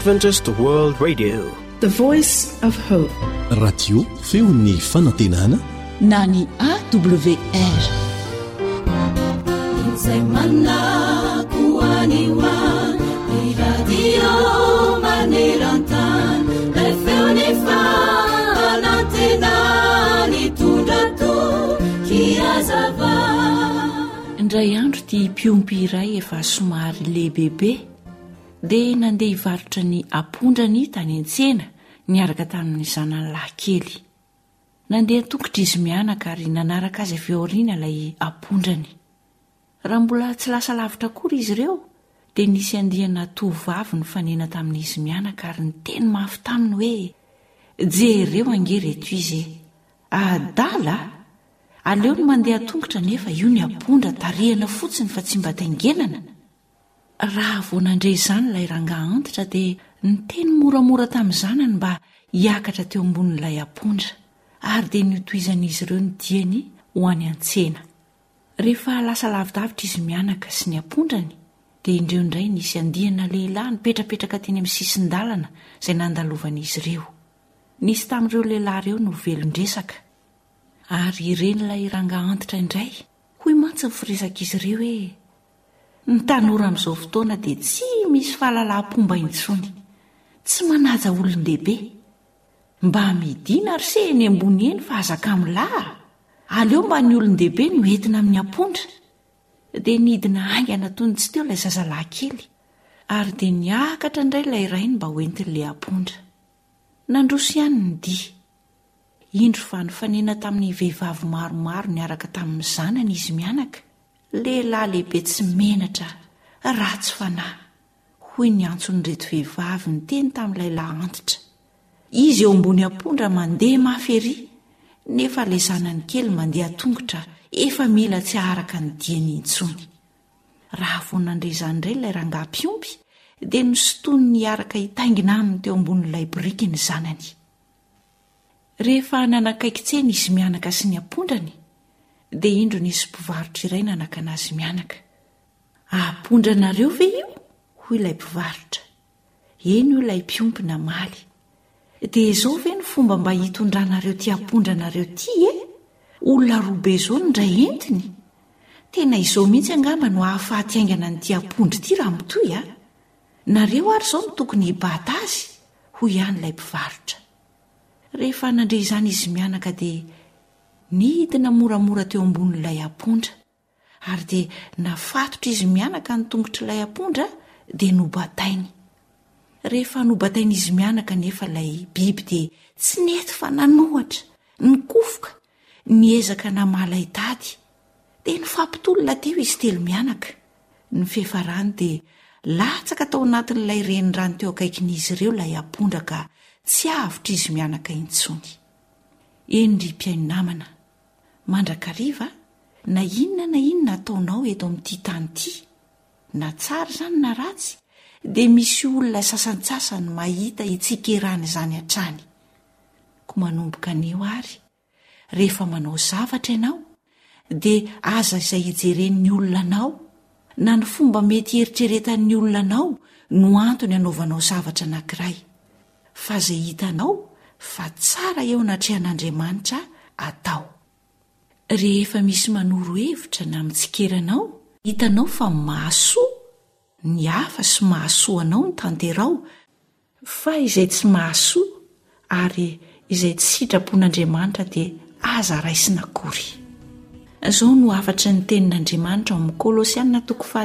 Adventist World Radio, the voice of hope. Radio feon'ny fanantenana na ny AWR. Semana kuaniwa radio manerantan feoni fanantenana tundrato kiazava. Indray andro ty mpiomby iray efa somary lehibebe dia nandeha hivarotra ny apondrany tany an-tsena niaraka tamin'ny zanany lahy kely. Nandeha tongotra izy mianaka ary nanaraka azy avy aoriana ilay apondrany. Raha mbola tsy lasa lavitra akory izy ireo dia nisy andiana tovavy ny fanena tamin'izy mianaka ary niteny mafy taminy hoe: jereo ange reto izy adala, aleo ny mandeha tongotra nefa io ny apondra tarihana fotsiny fa tsy mba taingenana. Raha vao nandray izany ilay rangahy antitra dia niteny moramora tamin'ny zanany mba hiakatra teo ambonin'ilay apondra ary dia nitohizan'izy ireo ny diany ho any an-tsena. Rehefa lasa lavidavitra izy mianaka sy ny apondrany dia indreo indray nisy andiana lehilahy nipetrapetraka teny amin'ny sisin-dalana izay nandalovana-izy ireo. Nisy tamin'ireo lehilahy ireo no velondresaka ary iren'ilay rangahy antitra indray hoy mantsy mifiresaka izy ireo hoe: ny tanora amin'izao fotoana dia tsy misy fahalalam-pomba intsony, tsy manaja olon-dehibe. Mba midina ary se eny ambony eny fa azaka milahy, aleo mba ny olon-dehibe no entina amin'ny apondra. Dia nidina aingana toy ny tsy teo ilay zazalahy kely ary dia niakatra indray ilay rainy mba hoentin'ilay apondra. Nandroso ihany ny dia. Indro fa nifanena tamin'ny vehivavy maromaro niaraka tamin'ny zanany izy mianaka. Lehilahy lehibe tsy menatra, ratsy fanahy, hoy ny antson'ireto vehivavy niteny tamin'ilay lahy antitra. Izy eo ambony apondra mandeha mafy ery, nefa ilay zanany kely mandeha tongotra efa mila tsy aharaka ny diany intsony. Raha vao nandray izany indray ilay rangahy mpiompy dia nisotony niaraka hitaingina aminy teo ambonin'ilay biriky ny zanany. Rehefa nanakaiky tsena izy mianaka sy ny apondrany dia indro nisy mpivarotra iray nanaka anazy mianaka. Apondranareo ve io? Hoy ilay mpivarotra. Eny io ilay mpiompy namaly. Dia izao ve ny fomba mba hitondranareo ty apondranareo ty Olona robe izao ny ndray entiny. Tena izao mihitsy angamba no ahafaty aingana ny ty apondra ty raha mitoy nareo ary izao no tokony hibata azy, hoy ihany ilay mpivarotra. Rehefa nandray izany izy mianaka dia nidina moramora teo ambonin'ilay apondra ary dia nafatotra izy mianaka ny tongotr'ilay apondra dia nobatainy. Rehefa nobatain'izy mianaka nefa ilay biby dia tsy nety fa nanohatra, nikofoka, niezaka namalay tady dia nifampitolona teo izy telo mianaka. Ny fefarany dia latsaka tao anatin'ilay renirano teo akaikin'izy ireo ilay apondra ka tsy avitra izy mianaka intsony. Eny mpiaino namana, mandrakariva, na inona ataonao eto amin'ity tany ity, na tsara izany na ratsy, dia misy olona sasantsasany mahita hitsikerana izany hatrany. Ko manomboka anio ary, rehefa manao zavatra ianao, dia aza izay hijeren'ny olona anao, na ny fomba mety eritreretan'ny olona anao no antony hanaovanao zavatra anankiray. Fa izay hitanao fa tsara eo anatrehan'Andriamanitra atao. Rehefa misy manoro hevitra na mitsikeranao, hitanao fa mahasoa ny hafa sy mahasoa anao ny tanterao, fa izay tsy mahasoa ary izay tsy sitrapon'Andriamanitra dia aza raisina akory. Izao no afatra ny tenin'Andriamanitra amin'ny Kolosianina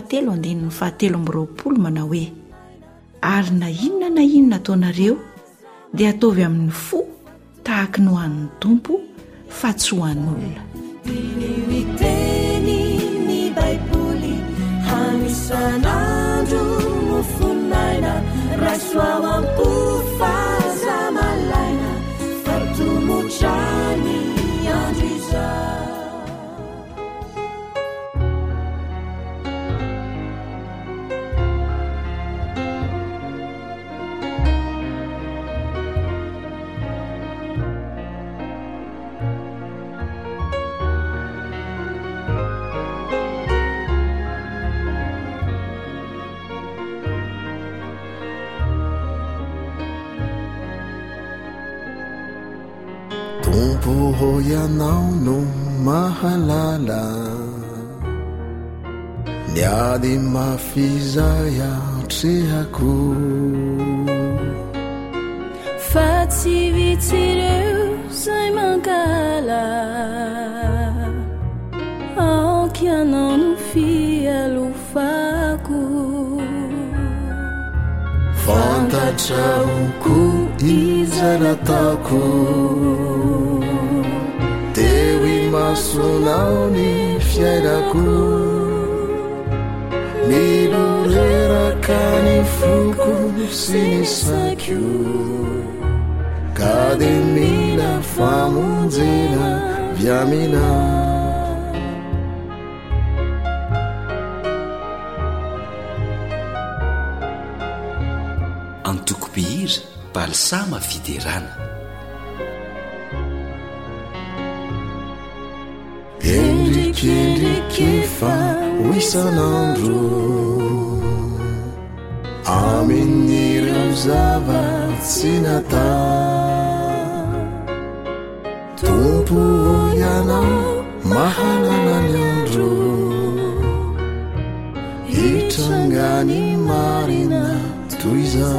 3:7 manao hoe: ary na inona ataonareo dia ataovy amin'ny fo tahaka ny ho an'ny Tompo fa tsy ho an'olona. Miteny ny Baiboly hanisan'andro mofonaina rasoa ampofazamalaina fatomotrany andro izao. tompohoianao no mahalala niady mafizay atrehako fa tsy vitsireo zay mangala aokianao no fialofako fantatraoko iza nataoko teo i masonao ny fiainako miloreraka ny foko sy ny sakio ka de mila famonjena viamina antokopihira balsama fiderana endrikendrikefa hoisanandro amin'ireo zava-tsy nata tompo ianao mahalala ny andro hitrangany marina toy za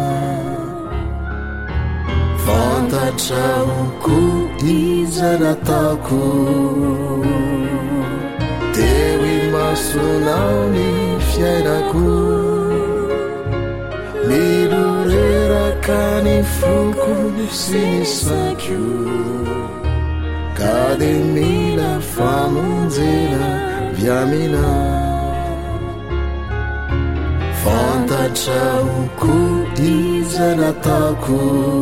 fantatraoko iza nataoko teo i masonao ny fiainako miloreraka ny foko sy ny sakio ka de mila famonjena viamina fantatraoko iza nataoko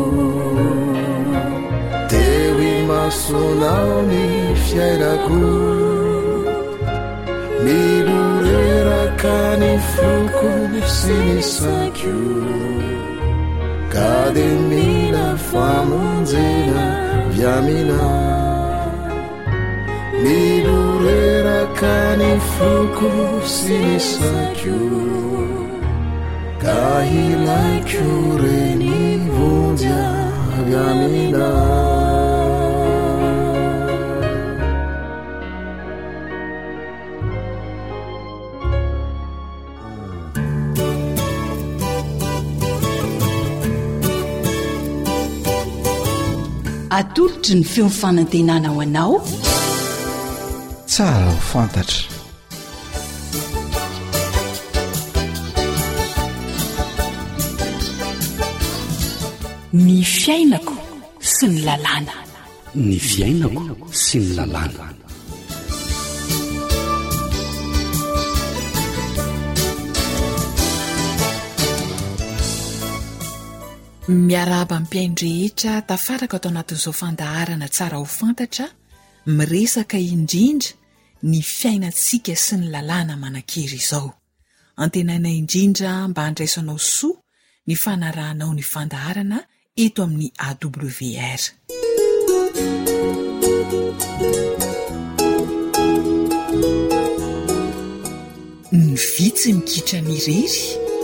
teo i masonao ny fiainako miloreraka ny foko sy ny sakio ka de mila famonjena viamina miloreraka ny foko sy ny sakio ka ilaiko reny vonjya viamina atolotry ny feo fanantenana ho anao tsara ho fantatra ny fiainako sy ny lalàna ny fiainako sy ny lalàna miaraba mpiaino rehetra tafaraka atao anatin'izao fandaharana tsara ho fantatra miresaka indrindra ny fiainantsika sy ny lalàna manan-kery izao antenaina indrindra mba handraisanao soa ny fanarahanao ny fandaharana eto amin'ny AWR ny vitsy mikitra ny rery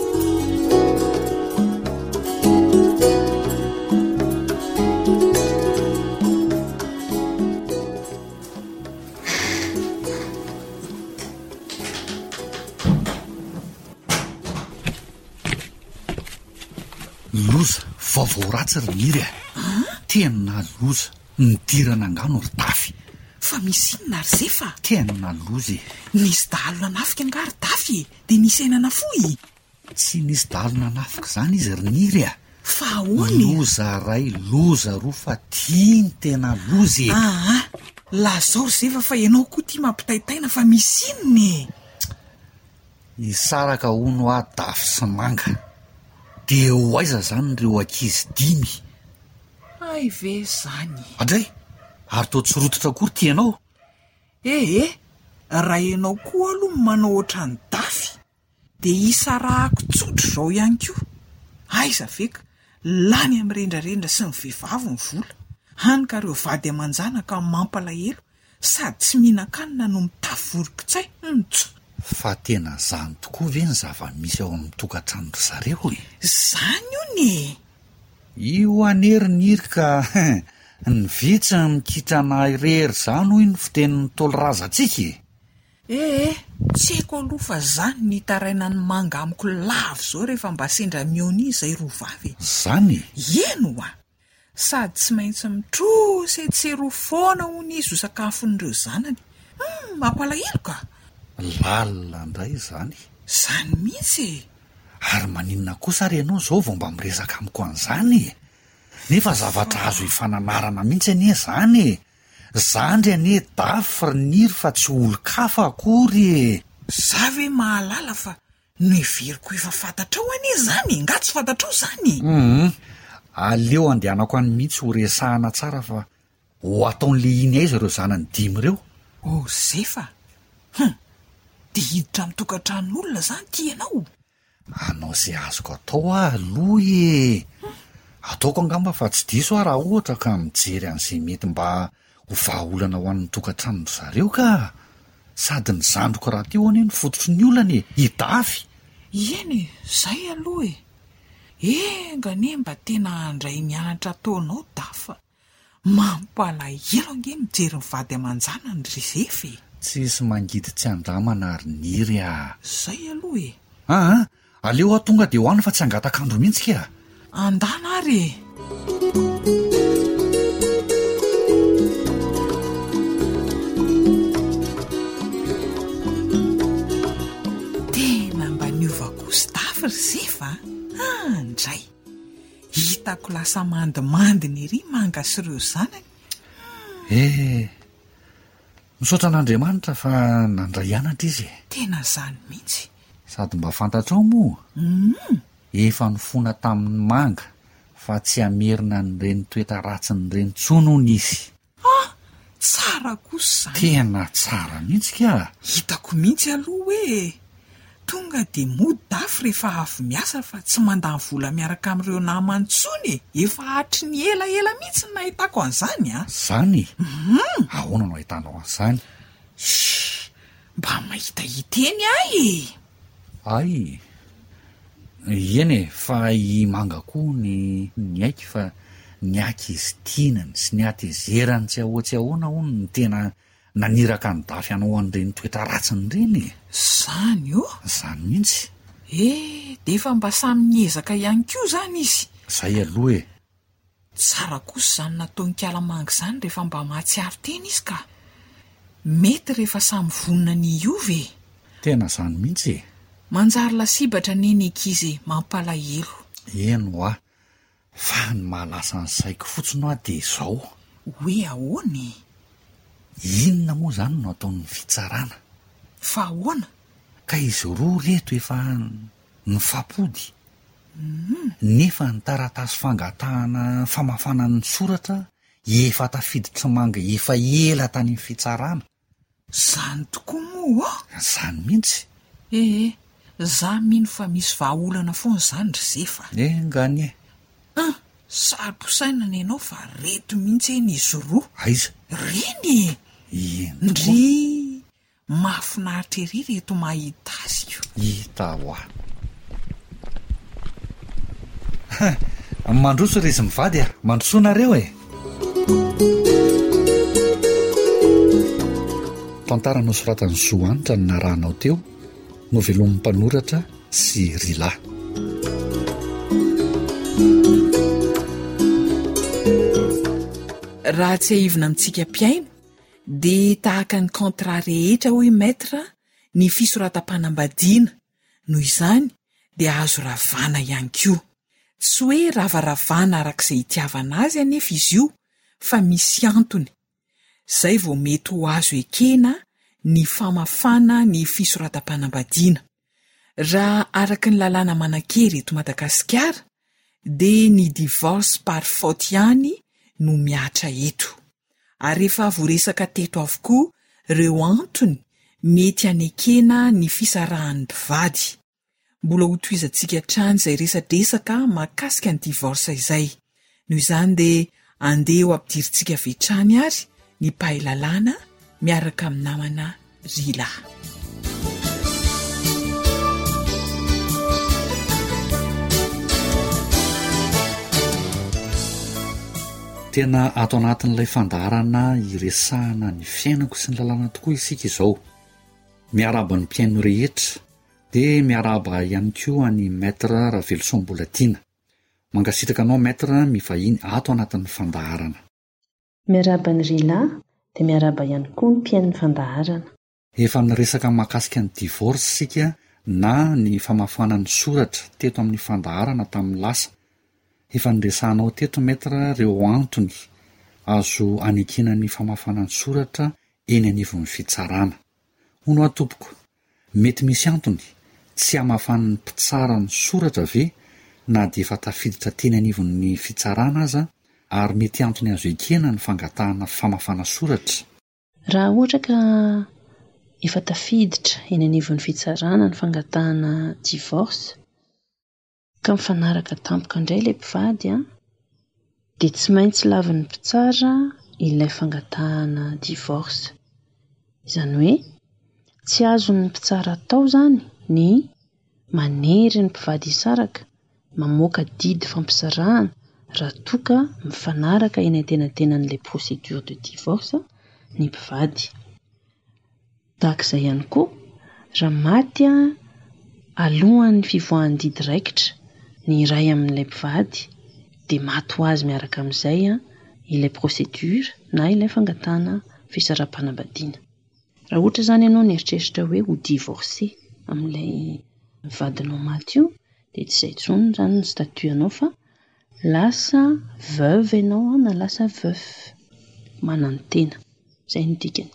loza vaovao ratsy ry niry tena loza nidirana angano ry dafy fa misy inona ry zefa tena loza nisy dalona nafika nga ry dafy de nisy ainana foy tsy nisy dalona nafika zany izy ry niry fa ahoany loza ray loza roa fa tiany tena loza lazao ry zefa fa ianao koa tia mampitaitaina fa misy inona isaraka ono a dafy sy manga de ho aiza zany reo ankizy 5 ay ve zany andray ary to tsirototra kory tianao raha ianao koa aloha manao ohatrany dafy de isarahako tsotro zao ihany koa aiza veka lany ami'rendrarendra sy ny vehivavy ny vola hany ka reo vady amanjana ka mampalahelo sady tsy mihinan-kanina no mitafy vorokitsay fa tena zany tokoa ve ny zava-misy ao amin'ny tokantrano ry zareo zany io ne io anerinyry ka ny vitsy mikitrana irery zany hoy ny fiteniny toloraza antsika. Tsy haiko aloha fa zany ny taraina ny manga amiko lavo zao rehefa mba sendra miony izay roa vavy. Zany? Eno a, sady tsy maintsy mitrosy etsero foana hony izy ho sakafon'ireo zanany. Mampalahelo ka. Lalina indray zany. Zany mihitsy. Ary maninona kosa ary ianao zao vao mba miresaka amiko an'izany? Nefa zavatra azo hifananarana mihitsy anie zany. Zandry anie dafy riniry fa tsy olo-kafa akory. Za ve mahalala fa noheveriko efa fantatrao anie zany, nga tsy fantatrao zany. Aleo andehanako any mihitsy ho resahana tsara fa ho ataon'le iny aiza ireo zanany 5 ireo. Zefa. Dia hiditra mitokantranon'olona zany ty ianao. Anao zay azoko atao aloha ataoko angamba fa tsy diso raha ohatra ka mijery an'izay mety mba ho vahaolana ho an'ny tokantrano zareo ka. Sady ny zandriko raha teo anie ny fototry ny olana hidafy. Eny, zay aloha engane mba tena handray mianatra taonao dafa. Mampalahelo ange mijery mivady aman-jana ny Rizefy. Tsisy mangidy tsy andramana ary niry Zay aloha aleo tonga dia hoany fa tsy angatakandro mihitsy ka. Andana ary. Tena mba niovako stafa Rizefa. Ndray hitako lasa mandimandiny ery manga sy ireo zanany. Misaotra n'Andriamanitra fa nandray anatra izy. Tena zany mihitsy. Sady mba fantatrao moa efa nifona tamin'ny manga fa tsy amerina nyreny toetra ratsy nyreny tsonony izy. Tsara kosa zany. Tena tsara mihitsy ka. Hitako mihitsy aloha hoe tonga dia mody dafy rehefa avy miasa fa tsy mandany vola miaraka amin'ireo namany tsony. Efa hatry ny elaela mihitsy ny nahitako an'izany Zany? Ahoana no ahitanao an'izany? Mba mahitahiteny ahy. Eny fa i manga koa ny aiky fa ny akizy tinany sy ny atezerany tsy ahoatsy ahoana hono ny tena naniraka ny dafy anao an'ireny toetra ratsiny ireny. Zany Zany mihitsy. Dia efa mba samy niezaka ihany koa zany izy. Zay aloha Tsara kosa zany nataony kalamanga zany rehefa mba mahatsiaro tena izy ka. Mety rehefa samy vonona ny iovy. Tena zany mihitsy. Manjary lasibatra neny ankizy mampalahelo. Eno fa ny mahalasa ny saiko fotsiny dia izao. Hoe ahoany? Inona moa zany no ataon'ny fitsarana? Fa ahoana? Ka izy roa reto efa nifampody. Nefa ny taratasy fangatahana famafana ny soratra efa tafiditra manga efa ela tany fitsarana. Zany tokoa moa Zany mihitsy. Za mino fa misy vahaolana foana zany Rizefa. Ngany Sary posaina ny ianao fa reto mihitsy eny izy roa. Aiza? Reny ndry mahafinaritra ery reto mahita azy io. Hita mandroso rezy mivady mandrosoanareo tantara nosoratany Zoanitra ny narahanao teo, novelomin'ny mpanoratra sy Rila. Raha tsy haivina amintsika mpiaino dia tahaka ny contrat rehetra hoy maître ny fisoratam-panambadiana. Noho izany dia azo ravana ihany koa. Tsy hoe ravaravana arak'izay hitiavana azy anefa izy io, fa misy antony. Zay vao mety ho azo ekena ny famafana ny fisoratam-panambadiana. Raha araka ny lalàna manan-kery eto Madagasikara dia ny divorce par faute ihany no miatra eto. Ary rehefa voaresaka teto avokoa ireo antony mety hanekena ny fisarahan'ny mpivady. Mbola ho tohizantsika hatrany izay resadresaka mahakasika ny divorce izay. Noho izany dia andeha ho ampidirintsika vetrany ary ny mpahay lalàna miaraka amin'ny namana Rila. Tena ato anatin'ilay fandaharana iresahana ny fiainako sy ny lalàna tokoa isika izao. Miaraba ny mpiaino rehetra dia miaraba ihany koa ny maître Ravelsom-Bolatiana. Mangasitraka anao maître mivahiny ato anatin'ny fandaharana. Miaraba ny Rila dia miaraba ihany koa ny mpiaino fandaharana. Efa niresaka mahakasika ny divorce sika na ny famafana ny soratra teto amin'ny fandaharana tamin'ny lasa. Efa niresahanao teto maître ireo antony azo anekena ny famafana ny soratra eny anivon'ny fitsarana. Hono atompoko, mety misy antony tsy hamafana ny mpitsara ny soratra ve na dia efa tafiditra teny anivon'ny fitsarana aza ary mety antony azo ekena ny fangatahana famafana soratra. Raha ohatra ka efa tafiditra eny anivon'ny fitsarana ny fangatahana divorce ka mifanaraka tampoka indray ilay mpivady dia tsy maintsy lavin'ny mpitsara ilay fangatahana divorce. Izany hoe tsy azon'ny mpitsara atao izany ny manery ny mpivady hisaraka, mamoaka didy fampisarahana raha toa ka mifanaraka eny antenantenan'ilay procédure de divorce ny mpivady. Tahak'izay ihany koa raha maty alohan'ny fivoahan'ny didy raikitra ny iray amin'ilay mpivady dia maty ho azy miaraka amin'izay ilay procédure na ilay fangatahana fisaraam-panambadiana. Raha ohatra izany ianao nieritreritra hoe ho divorcé amin'ilay vadinao maty io dia tsy izay intsony izany ny statut anao fa lasa veuve ianao na lasa veuf manano tena. Izay ny dikany.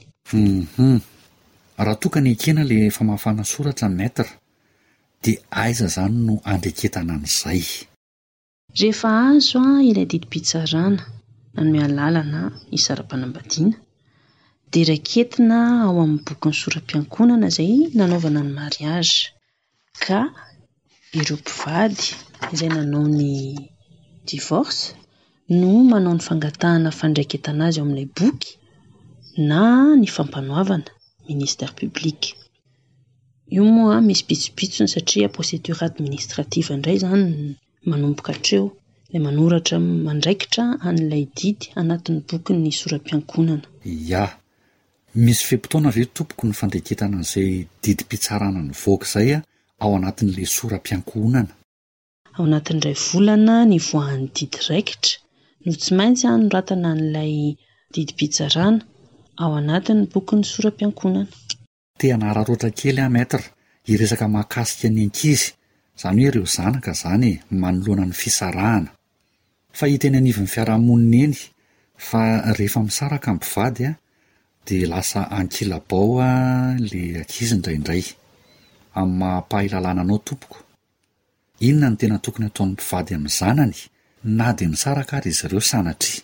Raha toa ka nekena ilay famafana soratra maître dia aiza izany no andreketana an'izay? Rehefa azo ilay didim-pitsarana nanome alalana hisaram-panambadiana dia raiketina ao amin'ny bokin'ny soram-piankonana izay nanaovana ny mariage ka ireo mpivady izay nanao ny divorce no manao ny fangatahana fandraiketana azy ao amin'ilay boky na ny fampanoavana ministère public. Io moa misy pitsopitsony satria procédure administrative indray izany manomboka hatreo ilay manoratra mandraikitra an'ilay didy anatin'ny bokin'ny soram-piankonana. Ya, misy feim-potoana ve tompoko ny fandreketana an'izay didim-pitsarana nivoaka izay ao anatin'ilay soram-piankonana? Ao anatin'indray volana ny voahan'ny didy raikitra no tsy maintsy anoratana an'ilay didim-pitsarana ao anatin'ny bokin'ny soram-piankonana. Te hanararoatra kely maître iresaka mahakasika ny ankizy, izany hoe ireo zanaka izany manoloana ny fisarahana. Fa hita eny anivon'ny fiarahamonina eny fa rehefa misaraka ny mpivady dia lasa ankilabao ilay ankizy indraindray. Amin'ny mampahalalana anao tompoko, inona ny tena tokony ataon'ny mpivady amin'ny zanany na dia misaraka ary izy ireo sanatria?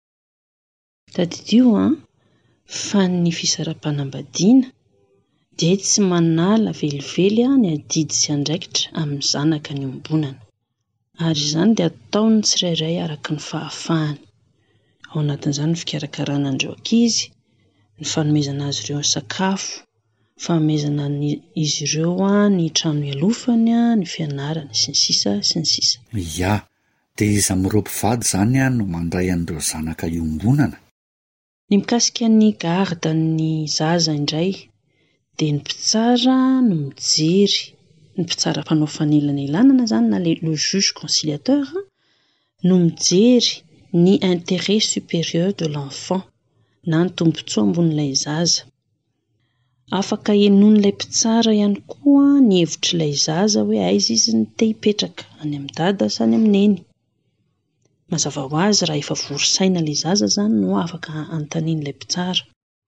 Tadidio fa ny fisaram-panambadiana dia tsy manala velively ny adidy sy andraikitra amin'ny zanaka ny ombonana, ary izany dia ataony tsirairay araka ny fahafahany. Ao anatin'izany ny fikarakarana an'ireo ankizy, ny fanomezana azy ireo sakafo, fanomezana izy ireo ny trano ialofany, ny fianarana sy ny sisa sy ny sisa. Ya, dia izy amin'ireo mpivady izany no mandray an'ireo zanaka iombonana. Ny mikasika ny garda ny zaza indray dia ny mpitsara no mijery, ny mpitsara mpanao fanelanelana izany na le juge conciliateur no mijery ny intérêt supérieur de l'enfant na ny tombotsoa ambon'ilay zaza. Afaka henon'ilay mpitsara ihany koa ny hevitr'ilay zaza hoe aiza izy ny te hipetraka, any amin'ny dada sy any amin'ny neny. Mazava ho azy raha efa vorosaina ilay zaza izany no afaka anontanian'ilay mpitsara.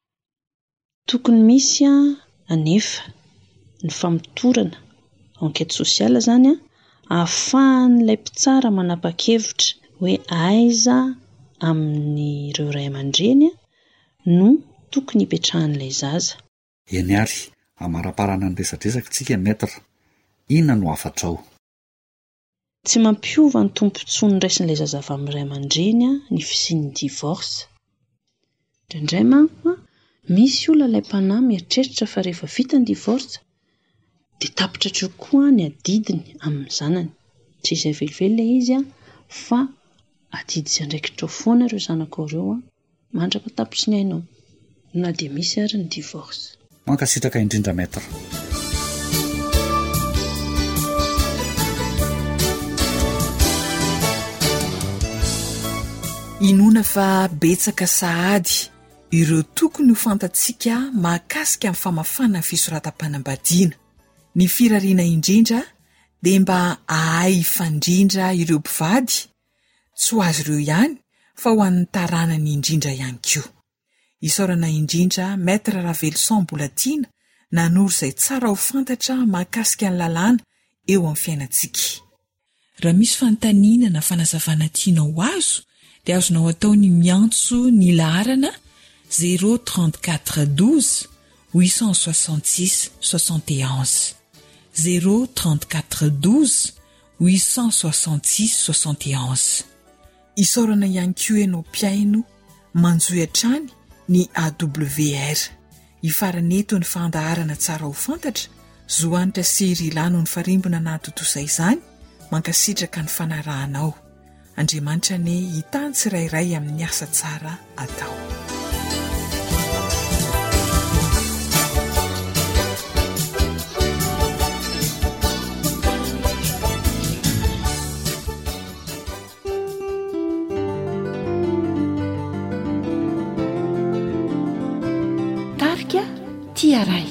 Tokony misy anefa ny famotorana enquête sociale izany ahafahan'ilay mpitsara manapa-kevitra hoe aiza amin'ireo ray aman-dreny no tokony hipetrahan'ilay zaza. Eny ary, amaraparana ny resadresaka tsika maître, inona no afatrao? Tsy mampiova ny tompontsoa ny raisin'ilay zaza avy amin'ny ray aman-dreny ny fisian'ny divorce. Indraindray manko misy olona ilay mpanahy mieritreritra fa rehefa vita ny divorce dia tapitra hatreo koa ny adidiny amin'ny zanany. Tsy izay velively ilay izy fa adidy sy andraikitra foana ireo zanako ireo mandraka taposiny ainao na dia misy ary ny divorce. Mankasitraka indrindra maître. Inona fa betsaka sahady ireo tokony ho fantatsika mahakasika amin'ny famafana ny fisoratam-panambadiana. Ny firariana indrindra dia mba ahay ifandrindra ireo mpivady, tsy ho azy ireo ihany fa ho an'ny taranany indrindra ihany koa. Isaorana indrindra Maître Ravelson Bolatiana nanoro izay tsara ho fantatra mahakasika ny lalàna eo amin'ny fiainantsika. Raha misy fanontaniana na fanazavana tianao azo dia azonao atao ny miantso ny laharana 034 12 866 71 034 12 866 71. Isaorana ihany koa ianao mpiaino manjohy hatrany ny AWR. Ifaraneto ny fandaharana tsara ho fantatra, zoanitra sery lano ny farimbona na totosa izany, mankasitraka ny fanarahanao. Andriamanitra ne hitany tsirairay amin'ny asa tsara atao. Tarika tia ray.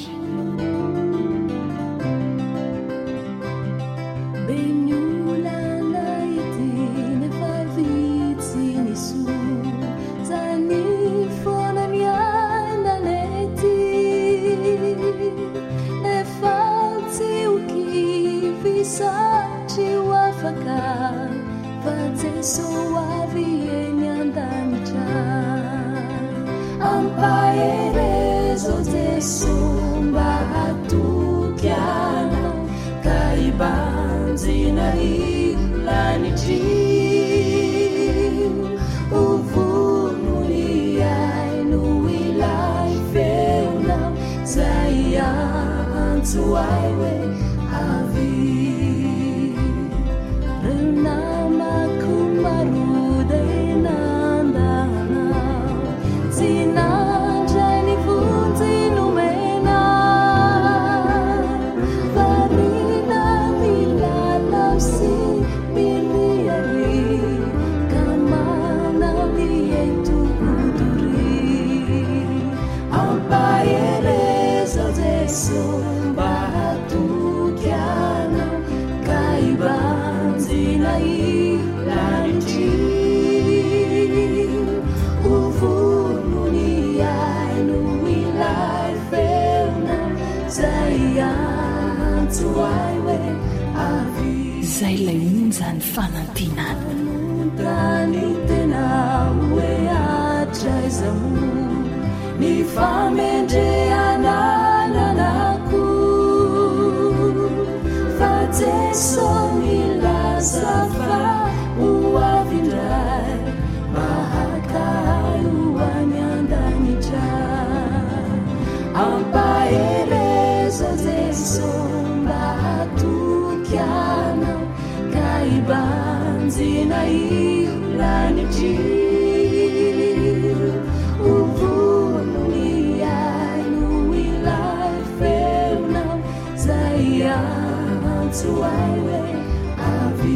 Zay lay onjany fanantenana tany tena hoe atraizaho ny famendreana nanako fa Jeso milaza fa ho avindray mahakay ho any andanitra ampahereza Jeso mba hatokiana ka ibanjina ilanitry uvonony aino ilay feonao zay antso ay hoe avy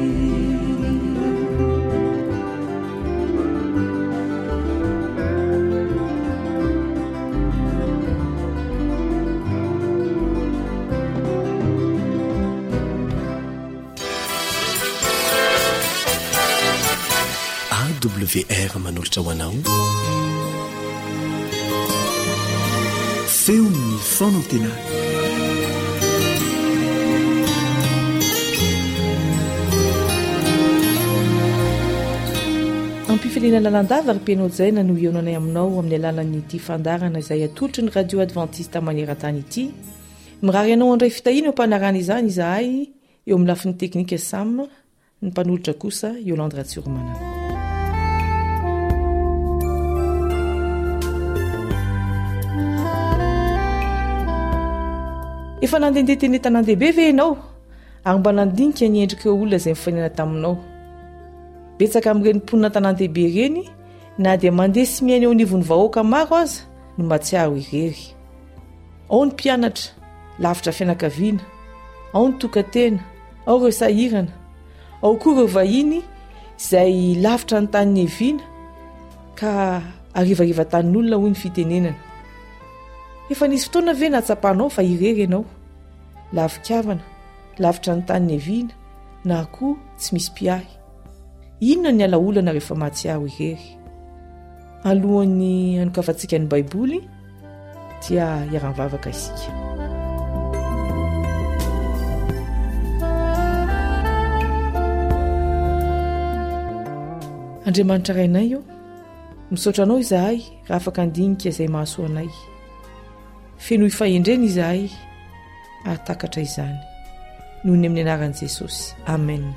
AWR manolotra ho anao feo ny fonantena ampifiliana lalandava ry mpianao jaina no ionanay aminao amin'ny alalan'ity fandarana izay atolotry ny radio adventiste maneran-tany ity mirary anao andray fitahina eo ampanarana izany izahay eo amin'ny lafin'ny teknika sam ny mpanolotra kosa Yolande Ratsurmanana. Efa nandehandeha teny tanàn-dehibe ve ianao ary mba nandinika ny endrika olona izay mifainana taminao betsaka amin'ireny mponina tanan-dehibe ireny na dia mandeha sy miaina eo anivon'ny vahoaka maro aza no matsiaro irery. Ao ny mpianatra lavitra fianakaviana, ao ny tokantena, ao ireo sahirana, ao koa ireo vahiny izay lavitra ny tany eviana ka arivariva tanin'olona hoy ny fitenenana. Efa nisy fotoana ve natsapanao fa irery ianao, lavikavana, lavitra ny tany eviana na koa tsy misy mpiahy. Inona ny alaolana rehefa mahatsiaro irery? Alohan'ny anokavantsika ny baiboly dia hiara-mivavaka isika. Andriamanitra rainay io, misaotra anao izahay raha afaka andinika izay mahasoa anay. Feno hifahendrena izahay ary takatra izany. Noho ny amin'ny anaran'i Jesosy. Amen.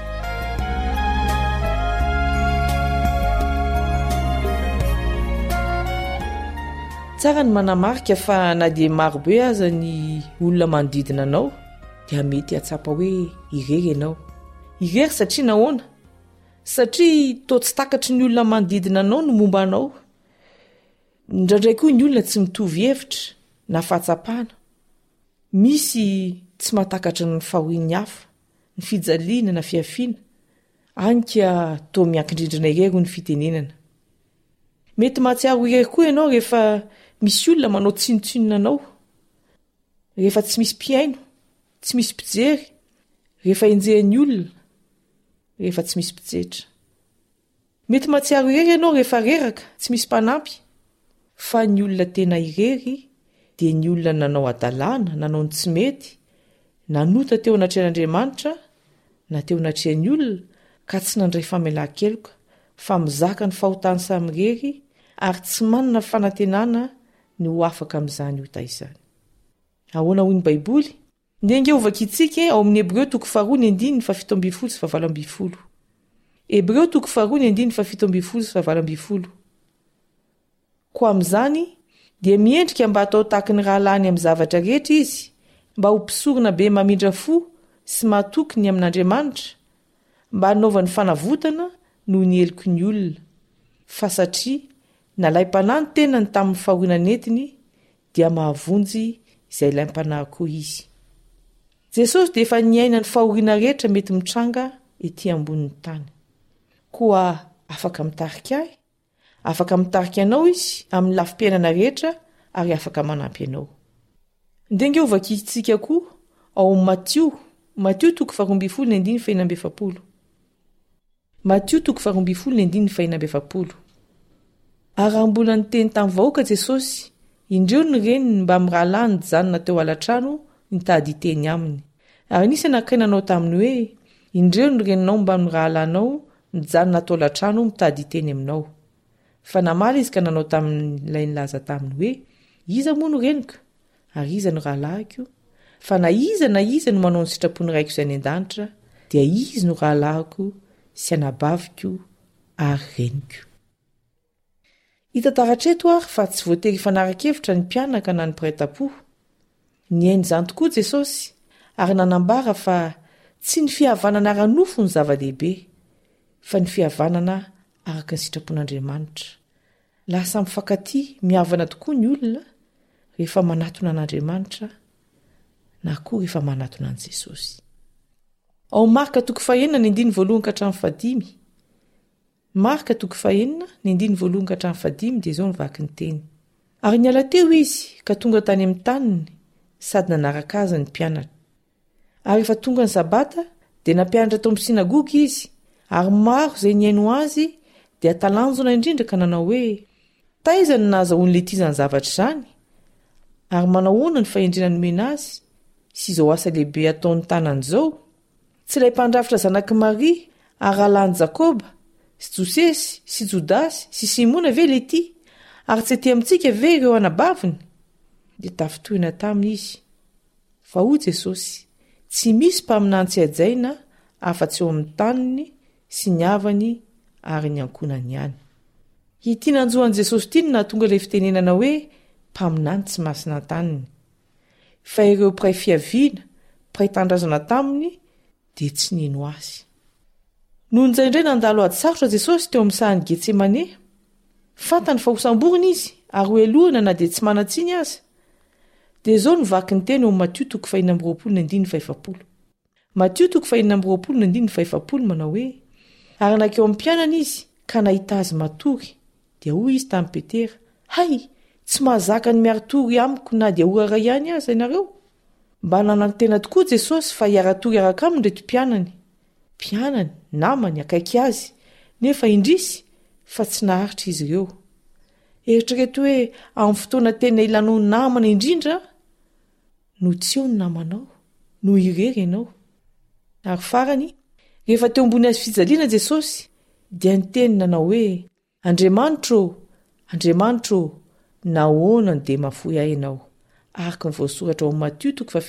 Tsara ny manamarika fa na dia marobe aza ny olona manodidina anao dia mety hatsapa hoe irery ianao. Irery satria nahoana? Satria toa tsy takatry ny olona manodidina anao no momba anao. Indraindray koa ny olona tsy mitovy hevitra na fahatsapana. Misy tsy mahatakatra ny fahoriany hafa, ny fijaliana na fiafiana. Anka toa miankin-drindrina irery ny fitenenana. Mety mahatsiaro irery koa ianao rehefa misy olona manao tsinotsinona anao, rehefa tsy misy mpiaino, tsy misy mpijery, rehefa enjehan'ny olona, rehefa tsy misy mpijetra. Mety mahatsiaro irery ianao rehefa reraka, tsy misy mpanampy. Fa ny olona tena irery dia ny olona nanao adalàna, nanao ny tsy mety, nanota teo anatrehan'Andriamanitra na teo anatrehan'ny olona ka tsy nandray famelan-keloka, fa mizaka ny fahotany samirery ary tsy manana fanantenana ny ho afaka amin'izany ota izany. Ahoana hoy ny baiboly? Ndenge ovakitsika ao amin'ny Hebreo 4:17-20. Hebreo 4:17-20. Ko amin'izany dia miendrika mba atao tahaka ny rahalany amin'ny zavatra rehetra izy, mba ho mpisorona be mamindra fo sy mahatokony amin'Andriamanitra, mba hanaovany fanavotana noho ny heloky ny olona. Fa satria nalaim-panahy ny tenany tamin'ny fahoriana netiny dia mahavonjy izay laim-panahy koa izy. Jesosy dia efa niaina ny fahoriana rehetra mety mitranga ety ambonin'ny tany. Koa afaka mitarika ahy, afaka mitarika anao izy amin'ny lafim-piainana rehetra ary afaka manampy anao. Ndenge ovakitsika koa ao Matthieu 12:2-7. Matthieu 12:2-7. Ary mbola niteny tamin'ny vahoaka Jesosy, indreo ny reniny mba mirahalahy nijanona teo alatrano nitady hiteny aminy. Ary nisy anankiray taminy hoe, indreo ny reninao mba mirahalanao nijanona teo alatrano mitady hiteny aminao. Fa namaly izy ka nanao tamin'ilay nilaza taminy hoe, iza moa no reniko? Ary iza no rahalahiko? Fa na iza no manao ny sitrapony raiko izay any an-danitra, dia izy no rahalahiko sy anabaviko ary reniko. Hita taratreto ary fa tsy voatery fanaraka-hevitra ny mpianaka na ny mpiray-tam-po. Niainy izany tokoa Jesosy ary nanambara fa tsy ny fihavanana ara-nofo ny zava-dehibe, fa ny fihavanana araka ny sitrapon'Andriamanitra. Lasa mifankaty mihavana tokoa ny olona rehefa manatona an'Andriamanitra na koa rehefa manatona an' Jesosy. Ao Marka 4:1-5. Marka 4:1-5 dia izao nivaky ny teny. Ary niala teo izy ka tonga tany amin'ny taniny sady nanaraka azy ny mpianatra. Ary efa tonga ny sabata dia nampianatra tao amin'ny sinagoga izy, ary maro izay niaino azy dia talanjona indrindra ka nanao hoe, taiza ny nahazahoany le tizany zavatra izany? Ary manahoana ny fahendrena nomena azy sy izao asa lehibe ataon'ny tanan'izao? Tsy ilay mpandrafitra zanaky Maria ary rahalany Jakoba sy Josesy sy Jodasy sy Simona ve le ty? Ary tsy ety amintsika ve ireo anabaviny? Dia tafitohina taminy izy. Fa hoy Jesosy, tsy misy mpaminany tsy ajaina afa-tsy eo amin'ny taniny sy ny havany ary ny ankonany ihany. Ity nanjohan'i Jesosy ity no nahatonga ilay fitenenana hoe mpaminany tsy masina taniny. Fa ireo mpiray fiaviana, mpiray tandrazana taminy dia tsy nino azy. noho nyzay indray nandalo ady sarotra jesosy teo amin'ny sahany getsemane fantany fa hosamborina izy ary hoelohana na dia tsy manatsiny aza dia izao novaky ny teny eo Matio 5:5 Matio 5:5 manao hoe ary nakeo amin'ny mpianana izy ka nahita azy matory dia hoy izy tamin'ny Petera hay tsy mahazaka ny miaritory amiko na dia orara ihany aza ianareo mba nanantena tokoa Jesosy fa hiaratory araka aminy reto mpianany namany akaiky azy nefa indrisy fa tsy naharitra izy ireo eritrereto hoe amin'ny fotoana tena ilanao namana indrindra no tsy eo ny namanao no irery ianao ary farany rehefa teo ambony azy fijaliana Jesosy dia niteny nanao hoe Andriamanitro nahoana dia mahafoy ahy ianao araka ny voasoratra ao Matio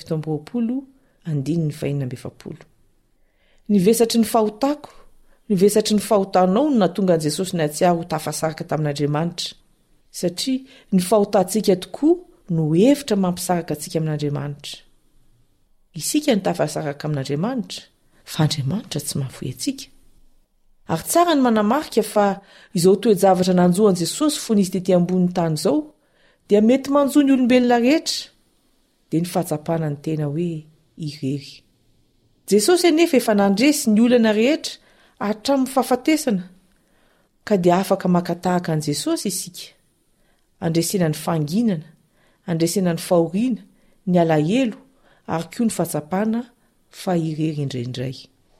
7:20 nivesatry ny fahotako nivesatry ny fahotanao no natonga Jesosy nahatsiaro ho tafasaraka tamin'Andriamanitra satria ny fahotantsika tokoa no hevitra mampisaraka antsika amin'Andriamanitra isika ny tafasaraka amin'Andriamanitra fa Andriamanitra tsy mahafoy antsika ary tsara ny manamarika fa izao toe-javatra nanjoan Jesosy fony izy tetỳ ambony tany izao dia mety manjoa ny olombelona rehetra dia ny fahatsapana ny tena hoe irery Jesosy anefa efa nandresy ny olana rehetra hatramin'ny fahafatesana ka dia afaka makatahaka an' Jesosy isika andresena ny fanginana andresena ny fahoriana ny alahelo ary koa ny fahatsapana fa irery indraindray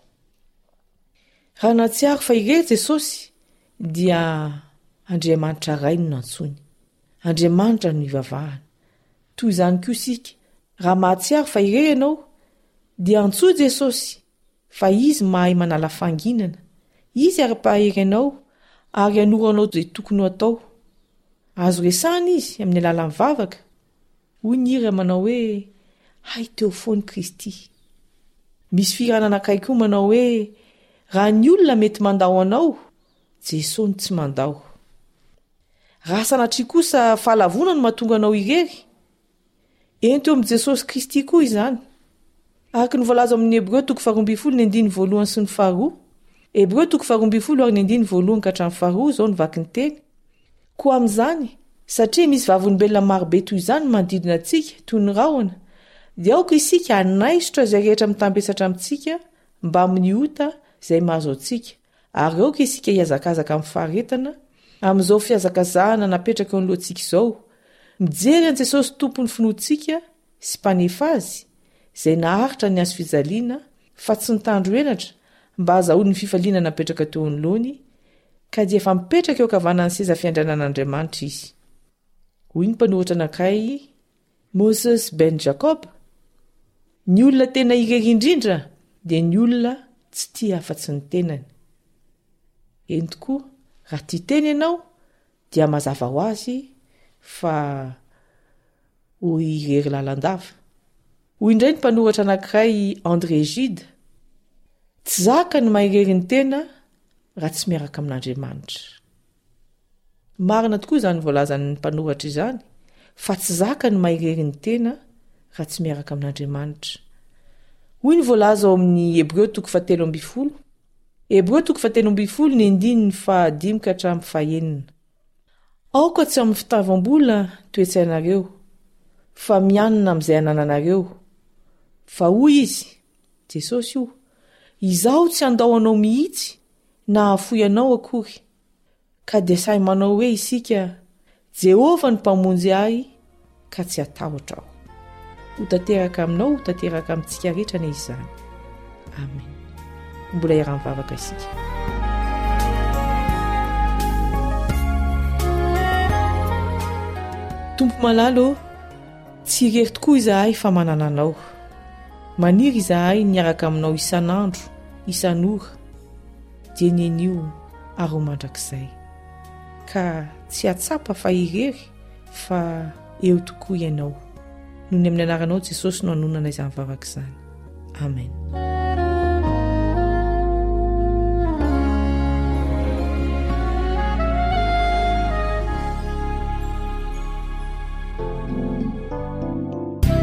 raha natsiaro fa irery Jesosy dia Andriamanitra ray no nantsony Andriamanitra no ivavahana toy izany koa isika raha mahatsiaro fa irery ianao dia antsoa Jesosy fa izy mahay manala fanginana izy ara-pahery ianao ary anoranao izay tokony ho atao azo resahana izy amin'ny alalan'ny vavaka hoy ny hira manao hoe hay teo foany Kristy misy firanana akaiky koa manao hoe raha ny olona mety mandao anao Jesosy no tsy mandao raha sanatria kosa fahalavona no mahatonga anao irery ento eo amin'ny Jesosy Kristy koa izany araka ny voalaza amin'ny Hebreo 12:1 sy 2 Hebreo 12:1 izao ny vaky ny teny koa amin'izany satria misy vavolombelona marobe toy izany manodidina antsika toy ny rahona dia aoka isika hanaisotra izay rehetra mitambesatra amintsika mba amin'ny ota izay mahazo antsika ary aoka isika hiazakazaka amin'ny faharetana amin'izao fiazakazahana napetraka eo alohantsika izao mijery an' Jesosy tompony finoantsika sy mpanefa azy izay naharitra ny azo fijaliana fa tsy nitandro enatra mba azahoany ny fifaliana napetraka teo anoloany ka dia efa mipetraka eo kavanany seza fiandranan'Andriamanitra izy hoy ny mpanoratra anankiray Moses ben Jacob ny olona tena irery indrindra dia ny olona tsy tia afa-tsy ny tenany eny tokoa raha tia teny ianao dia mazava ho azy fa ho irery lalandava hoy indray ny mpanoratra anankiray André Gide tsy zaka ny mahirery ny tena raha tsy miaraka amin'Andriamanitra marina tokoa izany voalazan'ny mpanoratra izany fa tsy zaka ny mahirery ny tena raha tsy miaraka amin'Andriamanitra hoy ny voalaza ao amin'ny Hebreo 13:7 Hebreo 13:7 ny andininy 5-9 aoka tsy amin'ny fitavam-bola toetsainareo fa mianina amin'izay anananareo fa hoy izy Jesosy io izaho tsy andao anao mihitsy na hafoy anao akory ka dia sahy manao hoe isika Jehova ny mpamonjy ahy ka tsy atahotra aho ho tanteraka aminao ho tanteraka amintsika rehetra na izany amen mbola iara-mivavaka isika tompo malalo tsy irery tokoa izahay fa manana anao maniry izahay niaraka aminao isan'andro isan'ora dia nenio ary mandrakizay ka tsy atsapa fa irery fa eo tokoa ianao noho ny amin'ny anaranao Jesosy no anonana izany vavaka izany amen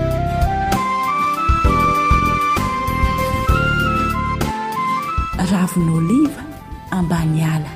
raha ravin'oliva ambany ala.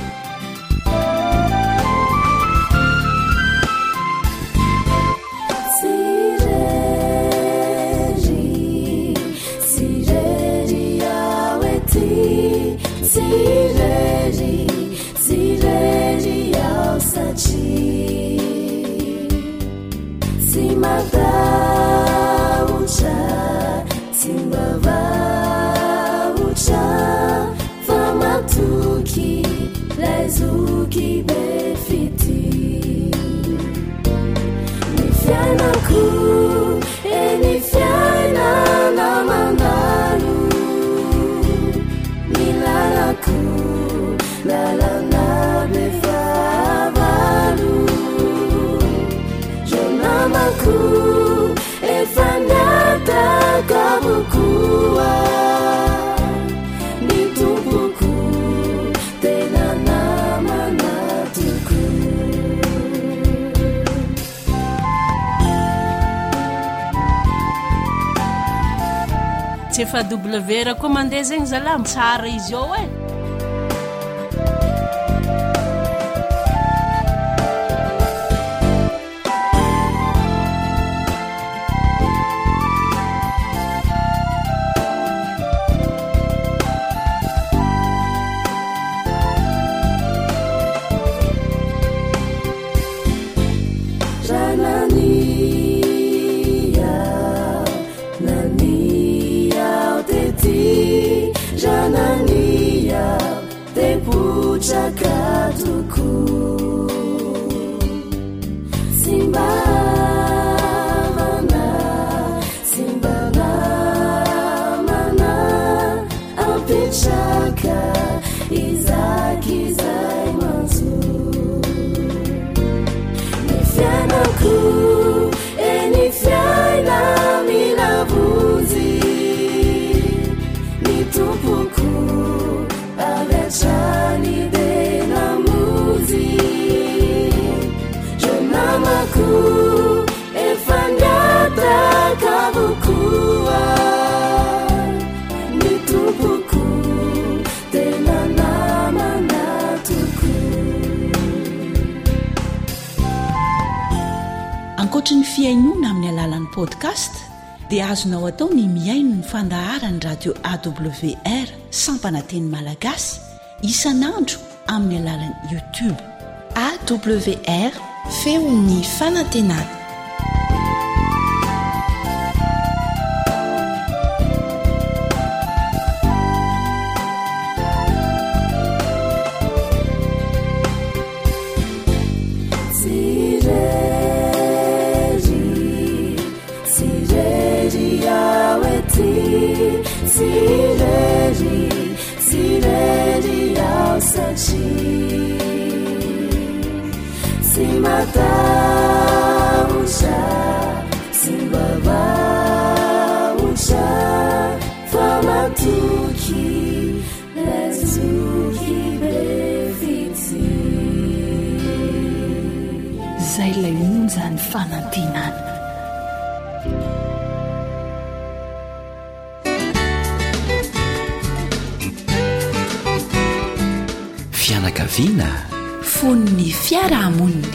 tsy efa W ra koa mandeha zegny zala tsara izy ao e. ankoatra ny fiainona amin'ny alalan'ny podcast dia azonao atao ny miaino ny fandaharany radio AWR sampananteny malagasy isanandro amin'ny alalan'ny YouTube AWR feon'ny fanantenana. Zay lay onjany fanantenana. Fianakaviana fon'ny fiarahamonina.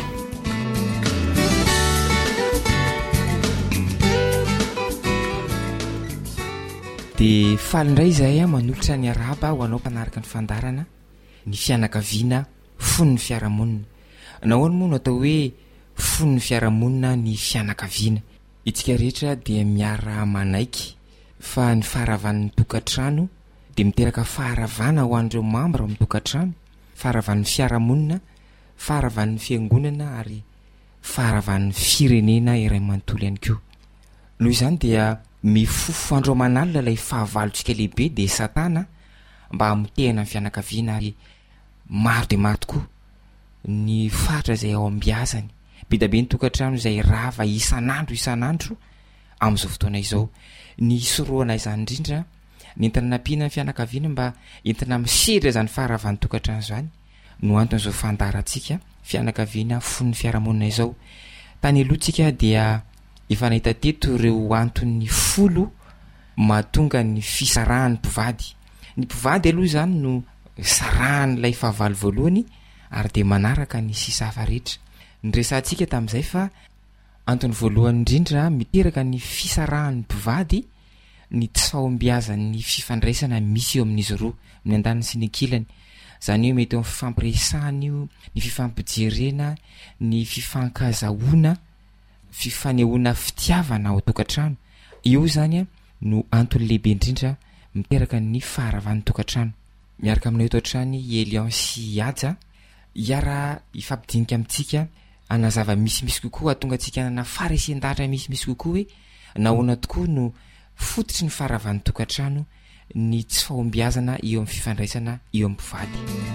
dia falindray izahay manolotra ny araba ho anao mpanaraka ny fandarana ny fianakaviana fon'ny fiarahamonina. Nahoana moa no atao hoe fon'ny fiarahamonina ny fianakaviana? Itsika rehetra dia miara manaiky fa ny faharavan'ny tokantrano dia miteraka faharavana ho an'ireo mambra amin'ny tokantrano, faharavan'ny fiarahamonina, faharavan'ny fiangonana ary faharavan'ny firenena iray manontolo ihany koa. Noho izany dia mifofo andro manalina ilay fahavalontsika lehibe dia satana mba hamitehana ny fianakaviana ary maro dia maro tokoa ny fatra izay ao ambiazany, be da be ny tokantrano izay rava isanandro amin'izao fotoana izao. Ny soroana izany indrindra ny entina nampiana ny fianakaviana mba entina misedra izany faharavan'ny tokantrano izany no anton'izao fandarantsika fianakaviana fon'ny fiarahamonina izao. Tany alohantsika dia efa nahita teto ireo anton'ny folo mahatonga ny fisarahan'ny mpivady. ny mpivady aloha zany no sarahanyilay fahavalo voalohany ary de manaraka ny sisa hafa rehetra. Nyresantsika tamin'izay fa antony voalohany indrindra miteraka ny fisarahan'ny mpivady ny tsy fahombiazan'ny fifandraisana misy eo amin'izy roa amin'ny andaniny sy ny ankilany. Zany hoe mety eo amin'ny fifampiresahana io, ny fifampijerena, ny fifankazahoana, fifanehoana fitiavana ao tokantrano. Io zany no antony lehibe indrindra miteraka ny faharavan'ny tokantrano. Miaraka aminao eto an-trany Elian sy Aja, iara ifampidinika amintsika anazava misimisy kokoa atonga antsika anana farisian-dahatra misimisy kokoa hoe nahoana tokoa no fototry ny faharavan'ny tokantrano ny tsy fahombiazana eo amin'ny fifandraisana eo amin'ny mpivady.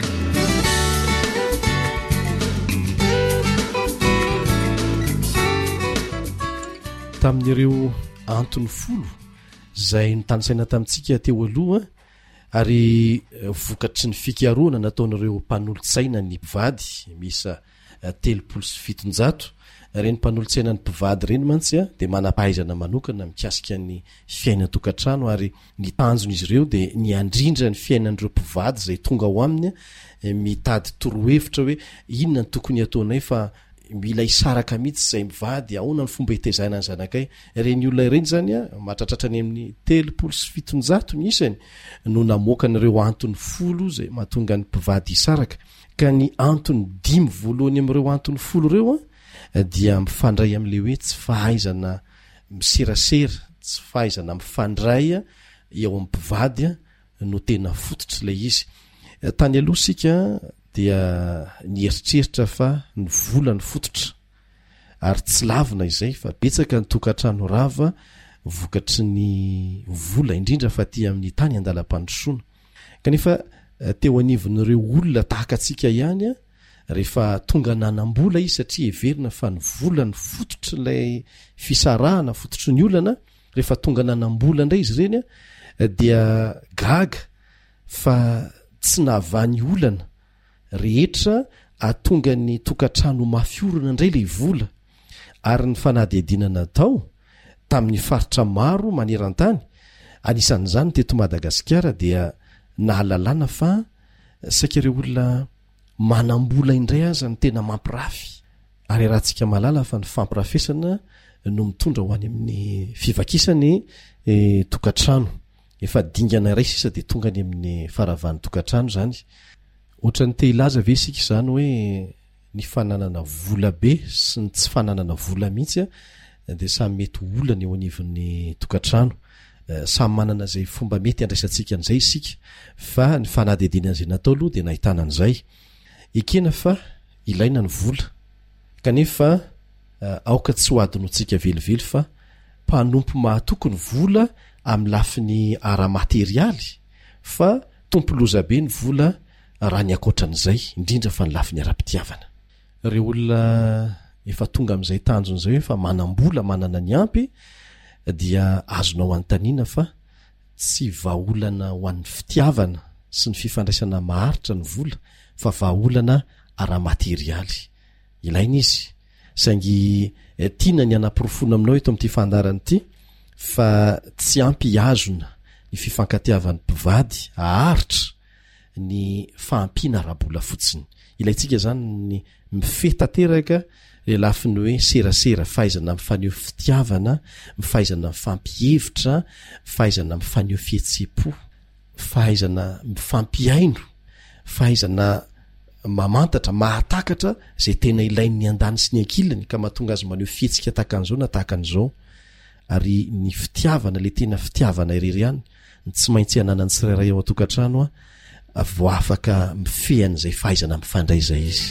Tamin'ireo antony folo zay nitanysaina tamintsika teo aloha ary vokatry ny fikaroana nataon'ireo mpanolotsaina ny mpivady misa 370 reny mpanolotsaina ny mpivady reny mantsy de manampahaizana manokana mikasika ny fiainatokantrano ary ny tanjon'izy ireo de ny andrindra ny fiainan'ireo mpivady zay tonga ao aminy mitady torohevitra hoe inona ny tokony ataonay fa mila isaraka mihitsy zay mivady ahoana ny fomba hitaizana ny zanakay. Reny olona ireny zany mahatratratrany amin'ny 370 miisany no namoaka n'ireo antony folo zay mahatonga ny mpivady isaraka. Ka ny antony 5 voalohany amin'ireo antony folo reo dia mifandray amin'le hoe tsy fahaizana miserasera, tsy fahaizana mifandray eo amin'ny mpivady no tena fototra ilay izy. Tany aloha sika dia ny eritreritra fa ny vola ny fototra ary tsy lavina izay fa betsaka ny tokantrano rava vokatry ny vola indrindra fa ty amin'ny tany andalam-pandrosoana. Kanefa teo anivon'ireo olona tahaka atsika ihany rehefa tonga nanam-bola izy satria everina fa ny vola ny fototra ilay fisarahana fototry ny olana. Rehefa tonga nanam-bola indray izy ireny dia gaga fa tsy nahavany olana rehetra atonga ny tokantrano mafiorana indray lay vola ary ny fanadihadinana tao tamin'ny faritra maro maneran-tany anisan'izany teto Madagasikara dia nahalalana fa saika ireo olona manam-bola indray aza ny tena mampirafy ary rahantsika malala fa ny fampirafesana no mitondra ho any amin'ny fivakisany tokantrano. Efa dingana iray sisa de tonga any amin'ny faravan'ny tokantrano zany. Ohatrany te ilaza ve sika izany hoe ny fananana vola be sy ny tsy fananana vola mihitsy de samy mety olana eo anivon'ny tokantrano. Samy manana zay fomba mety andraisantsika an'izay isika fa ny fanadihadiana zay natao aloha de nahitana an'izay. Ekena fa ilaina ny vola kanefa aoka tsy ho adinontsika velively fa mpanompo mahatoky ny vola amin'ny lafiny ara-materialy fa tompo loza be ny vola raha ny akoatran'izay indrindra fa ny lafiny ara-pitiavana. Ireo olona efa tonga amin'izay tanjon'izay hoe fa manam-bola manana ny ampy dia azonao anontaniana fa tsy vahaolana ho an'ny fitiavana sy ny fifandraisana maharitra ny vola fa vahaolana ara-materialy. Ilaina izy saingy tiana ny anam-pirofona aminao eto amin'ity fandarana ity fa tsy ampy azona ny fifankatiavan'ny mpivady aharitra ny fahampiana rabola fotsiny. Ilaintsika zany ny mifetateraka le lafiny hoe serasera, fahaizana mifaneo fitiavana, mifahaizana mifampihevitra, fahaizana mifaneo fihetsepo, fahaizana mifampiaino, fahaizana mamantatra, mahatakatra zay tena ilain'ny andany sy ny ankilany ka mahatonga azy maneho fihetsika tahaka an'izao na tahaka an'izao. Ary ny fitiavana le tena fitiavana irery ihany ny tsy maintsy hananany tsirairay ao an-tokantrano vo afaka mifehan'izay fahaizana mifandray zay izy.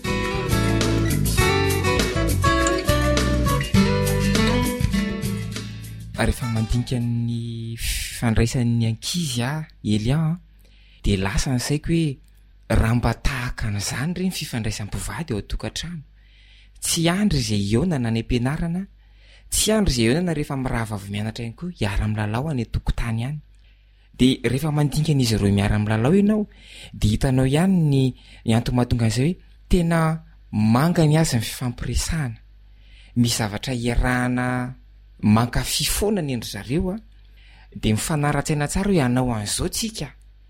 Rehefa mandinika ny fifandraisan'ny ankizy Elian de lasa ny saiko hoe raha mba tahaka an'izany reny fifandraisam-mpivady ao an-tokantrano. Tsy andry izay eona na any am-pianarana, tsy andry izay eona rehefa mirava avy mianatra ihany koa hiara-milalao any an-tokotany any. De rehefa mandinika an'izy ireo miara-milalao ianao de hitanao ihany ny antony mahatonga an'izay hoe tena manga ny azy ny fifampiresahana. Misy zavatra iarahana mankafy foana ny endry zareo de mifanara-tsaina tsara hoe anao an'izao tsika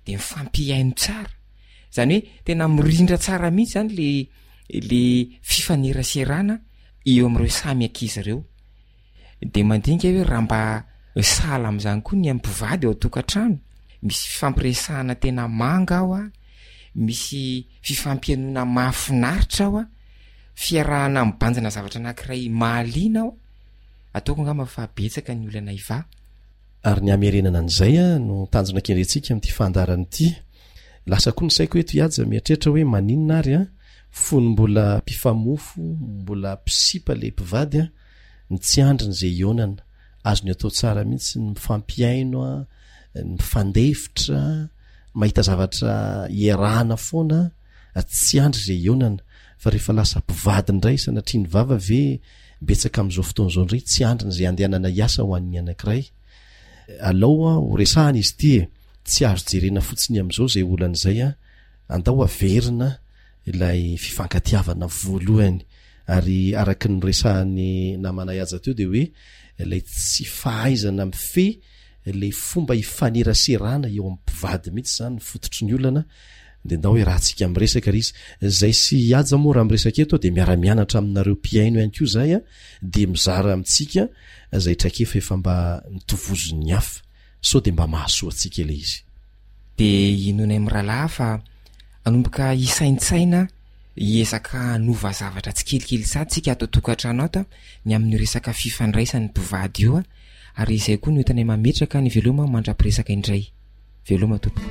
de mifampiaino tsara zany hoe tena mirindra tsara mihitsy zany le fifaneraserana eo am'ireo samy ankizy ireo de mandinika hoe raha mba sahala am'izany koa ny ampivady ao atokantrano misy fifampiresahana tena manga ao a misy fifampianona mahafinaritra ao a fiarahana mibanjana zavatra anankiray mahaliana ao ataoko angamba fa betsaka ny olana iva ary ny amerenana an'izay a no tanjona kendrentsika amin'ity fandarana ity lasa koa ny saiko hoe toiaja mieritreritra hoe maninona ary a fony mbola mpifamofo mbola pisipa le mpivady a ny tsy andriny zay ionana azony atao tsara mihitsy ny mifampiaino a ny mifandefitra mahita zavatra iarahana foana tsy andry zay ionana fa rehefa lasa mpivady ndray sanatria ny vava ve betsaka am'izao fotoan'izao ndray tsy andriny zay andehanana iasa ho an'ny anankiray alao a ho resahana izy ty tsy azo jerena fotsiny am'izao zay olan'izay a andao averina ilay fifankatiavana voalohany ary araky ny resahany namana iaja teo de hoe ilay tsy fahaizana mife le fomba hifaneraserana eo am'mpivady mihitsy zany ny fototry ny olana de ndao hoe raha tsika am'resaka ry izy zay sy iaja moa raha am'resaka eto de miara-mianatra aminareo mpiaino ihany ko zay a de mizara amintsika zay trakefa efa mba nitovozony hafa sao de mba mahasoa atsika le izy de inona am'rahalahy fa anomboka hisaintsaina hiezaka anova zavatra tsy kelikely sady tsika ato tokantrano ato ny amin'ny resaka fifandraisany mpivady io a ary izay koa ny hoetana mametraka ny veloma mandra-piresaka indray veloma tompo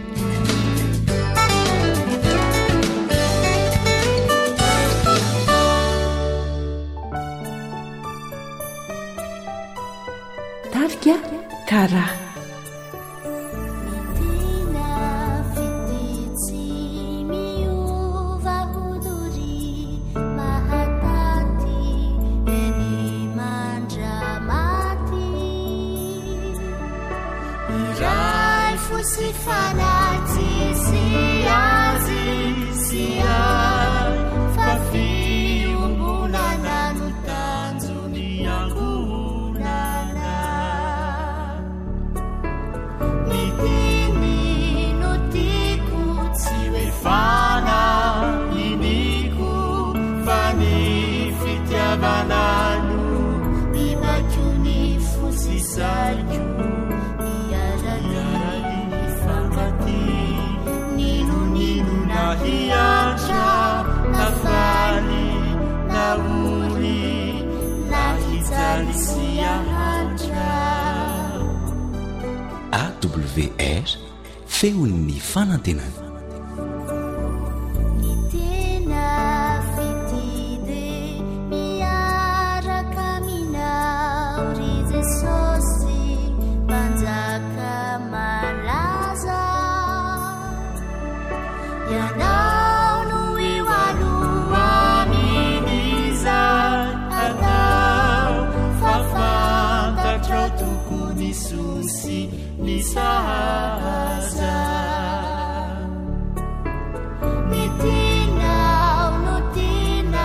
tarika karaha si fanati si azi si ai fa fiumbulana no tanzuni angunana mitini no tiku siwe fana iniku fani fitiavananu bibachuni fusisaju hiacha nafani nauli nahitalisia hacha AWR feon'ny fanantenana nitena fitide miaraka minauri Jesosi banjaka malaza yanao no iwaluaminiza atao fafantatra tokony susi ni sahaza nitinao no tina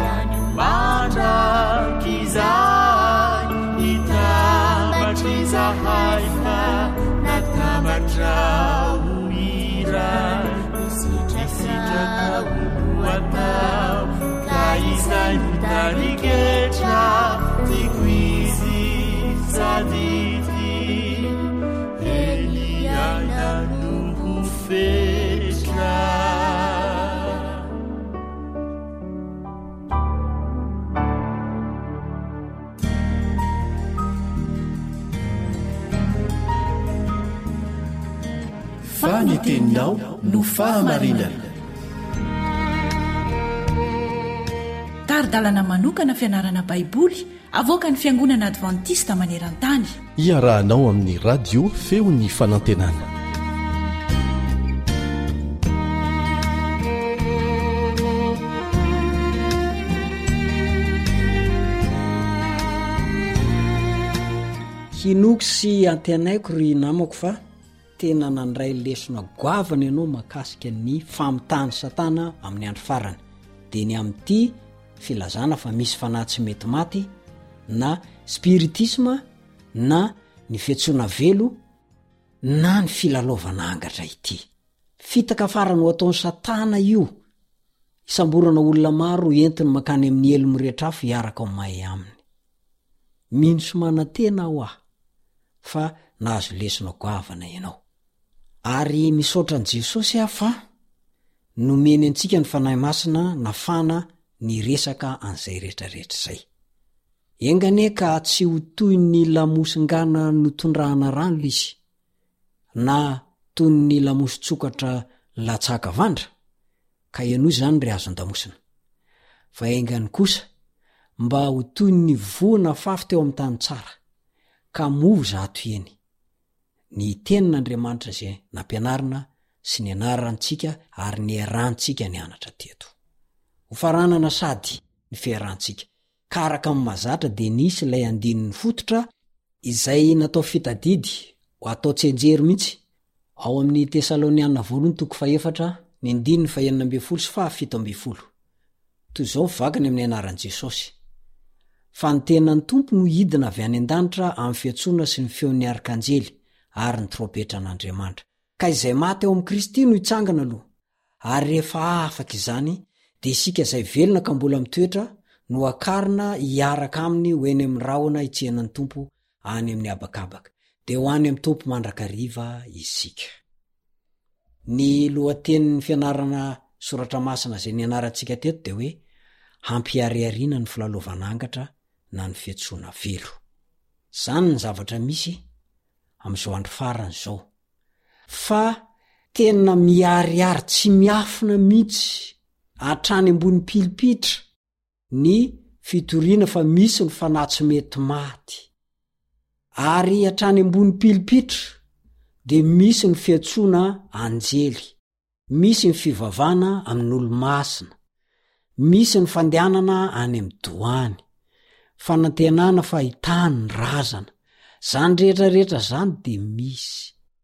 yanumandrakizay itambatriza haifa natamatra uira atao kaizay mitariketra tikuizy sadity eliana nuhu fetra faniteninao no fahamarinana taridalana manokana fianarana baiboly avoaka ny fiangonana advantista maneran-tany iarahanao amin'ny radio feon'ny fanantenana hinoko sy antenaiko ry namako fa tena nandray lesona goavana ianao mahakasika ny famitany satana amin'ny andro farany dia ny amin'ity filazana fa misy fanahy tsy mety maty na spiritisma na ny fiantsoana velo na ny filalaovana angatra ity fitaka farany ho ataony satana io isamborana olona maro entiny makany amin'ny elo mirehetrafo hiaraka ao mahay aminy. Mino somana tena ho aho fa nahazo lesona goavana ianao. Ary misaotran' Jesosy afa nomeny antsika ny fanahy masina nafana ny resaka an'izay rehetrarehetra zay. Engane ka tsy ho toy ny lamosingana notondrahana rano izy na toy ny lamosi-tsokatra latsaka vandra ka ianoy zany ry azon-damosina. Fa engany kosa mba ho toy ny voana fafy teo amin'ny tany tsara ka movo zato eny. Ny tenin'Andriamanitra zay nampianarina sy ny anarantsika ary ny erantsika ny anatra teto. Ho faranana sady ny fiarantsika ka araka amin'ny mahazatra dia nisy ilay andinin'ny fototra izay natao fitadidy ho atao tsenjery mihitsy ao amin'ny Tesaloniana 2:9-7. Toy izao vakany amin'ny anaran'i Jesosy. Fa ny tenan'ny tompo no hidina avy any an-danitra amin'ny fiantsoana sy ny feon'ny arkanjely ary ny trompetra an'Andriamanitra. Ka izay maty ao amin'ny Kristy no hitsangana aloha. Ary rehefa afaka izany dia isika izay velona ka mbola mitoetra no akarina hiaraka aminy ho eny amin'ny rahona hitsehan'ny tompo any amin'ny abakabaka. Dia ho any amin'ny tompo mandrakariva isika. Ny lohatenin'ny fianarana soratra masina izay ny anarantsika teto dia hoe hampiariariana ny filalovanangatra na ny fiantsoana velo. Zany ny zavatra misy amin'izao andro farany izao. Fa tena miariary tsy miafina mihitsy hatrany ambony pilipitra ny fitoriana fa misy ny fanahy tsy mety maty. Ary hatrany ambony pilipitra dia misy ny fiantsoana anjely, misy ny fivavana amin'ny olo-masina, misy ny fandehanana any amin'ny doany, fanantenana fahitany ny razana. Zany rehetrarehetra zany dia misy.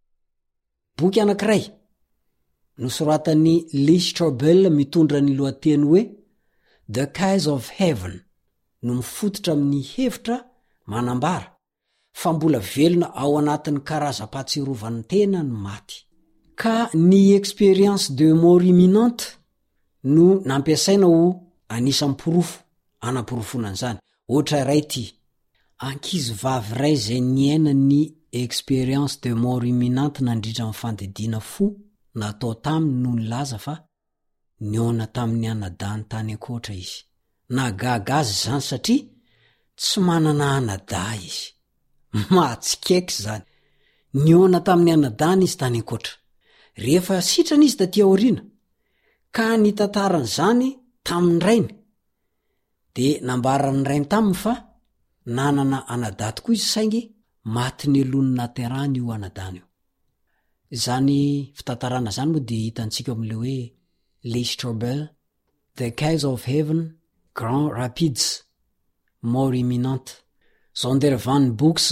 Boky anankiray nosoratan'ny Lee Strobel mitondra ny lohateny hoe The Keys of Heaven no mifototra amin'ny hevitra manambara fa mbola velona ao anatin'ny karaza-pahatsiarovan'ny tena ny maty. Ka ny expérience de mort imminente no nampiasaina ho anisan'ny porofo anam-porofonan'izany. Ohatra iray ity: ankizy vavy iray izay niaina ny expérience de mort imminente nandritra amin'ny fandidiana fo natao taminy no nilaza fa niona tamin'ny anadany tany ankoatra izy. Nahagaga azy zany satria tsy manana anada izy. Mahatsikaiky zany. Niona tamin'ny anadany izy tany ankoatra. Rehefa sitrana izy taty aoriana ka nitantaran'izany tamin'ny rainy dia nambaran'ny rainy taminy fa nanana anada tokoa izy saingy maty ny elony naterany io anadany io. Zany fitantarana zany moa dia hitantsika amin'le hoe Lee Strobel, The Keys of Heaven, Grand Rapids, Mort Imminente, Zondervan Books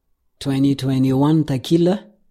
2021 takila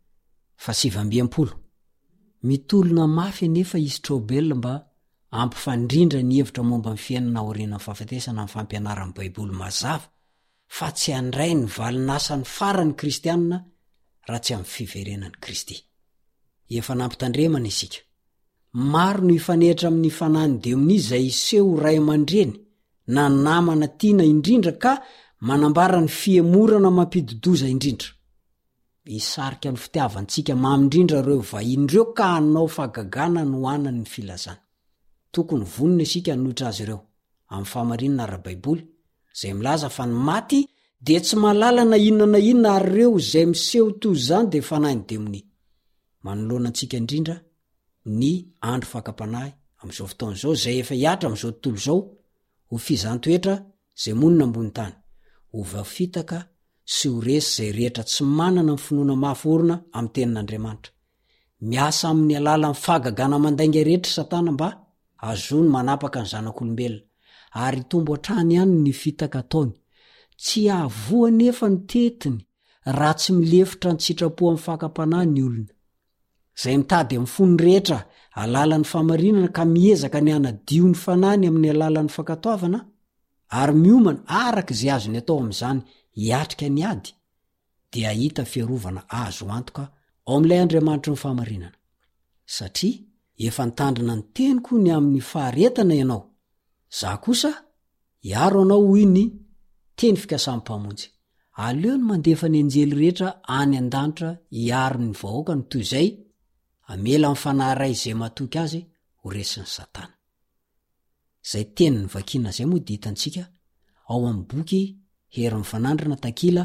720. Mitolona mafy anefa i Strobel mba ampifandrindra ny hevitra momba ny fiainana aorian'ny fahafatesana amin'ny fampianaran'ny Baiboly mazava fa tsy handray ny valin'asan'ny farany kristianina raha tsy amin'ny fiverenan'ny Kristy. Efa nampitandremana isika. Maro no ifanehitra amin'ny fanahiny demoni izay iseho ray aman-dreny na namana tiana indrindra ka manambara ny fiemorana mampidodoza indrindra. Isarika ny fitiavantsika mamindrindra ireo vahin'ireo ka hanao fahagagana no anany ny filazana. Tokony vonona isika hanohitra azy ireo amin'ny fahamarinana ara-Baiboly izay milaza fa ny maty dia tsy mahalala na inona na inona ary ireo izay miseho toy izany dia fanahin'ny demoni. Manoloana antsika indrindra ny andro fakapanahy amin'izao fotoana izao izay efa hiatra amin'izao tontolo izao ho fizantoetra izay monina ambony tany, ho vafitaka sy ho resy izay rehetra tsy manana ny finoana mahaforona amin'ny tenin'Andriamanitra. Miasa amin'ny alalan'ny fahagagana mandainga rehetra satana mba azony manapaka ny zanak'olombelona ary tombo hatrany ihany ny fitaka ataony. Tsy ahavoa nefa ny tetiny raha tsy milefitra ny sitrapo amin'ny fakapanahy ny olona izay mitady amin'ny fony rehetra alalan'ny fahamarinana ka miezaka ny anadio ny fanany amin'ny alalan'ny fankatoavana ary miomana araka izay azony atao amin'izany hiatrika ny ady dia hita fiarovana azo antoka ao amin'ilay Andriamanitra ny fahamarinana. satria efa nitandrina ny teniko ny amin'ny faharetana ianao. Za kosa iaro anao hoy ny teny fikasam mpamonjy. Aleo ny mandefa ny anjely rehetra any an-danitra iaro ny vahoaka ny toy izay amela amin'ny fanahiray izay matoky azy ho resin'ny Satana. Zay teny ny vakina zay moa ditantsika ao amin'ny boky Hery Mifanandrina takila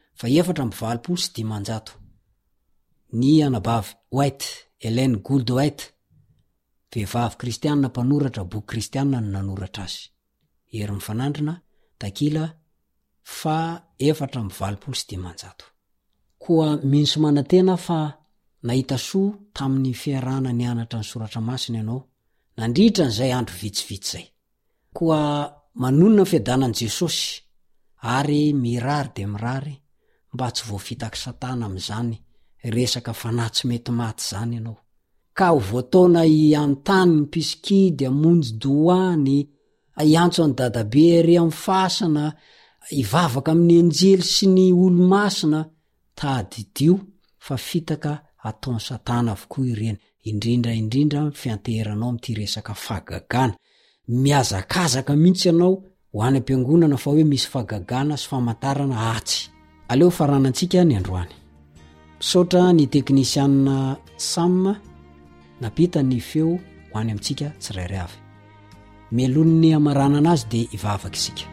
420. Ny anabavy White, Ellen Gould White, vehivavy kristianina mpanoratra boky kristianina no nanoratra azy. Hery Mifanandrina takila 420. Koa minsy manantena fa nahita soa tamin'ny fiarahana ny anatra ny soratra masina ianao, nandritra n'izay andro vitsivitsy zay. Koa manonona fiadanan'i Jesosy ary mirary de mirary mba tsy voafitaky Satana amin'izany resaka fanatsy mety maty zany ianao. Ka ho voataona iantany ny mpiskidy amonjy doany, iantso ny dadabe ary amin'ny fasana, ivavaka amin'ny anjely sy ny olo-masina, tadidio fa fitaka ataon'ny Satana avokoa ireny, indrindra fianteheranao amin'ity resaka fahagagana. Miazakazaka mihitsy ianao ho any am-piangonana fa hoe misy fahagagana sy famantarana atsy. Aleo faranantsika ny androany. Misaotra ny teknisianina Sam napita ny feo ho any amintsika tsirairay avy. Melon'ny amaranana azy dia ivavaka isika.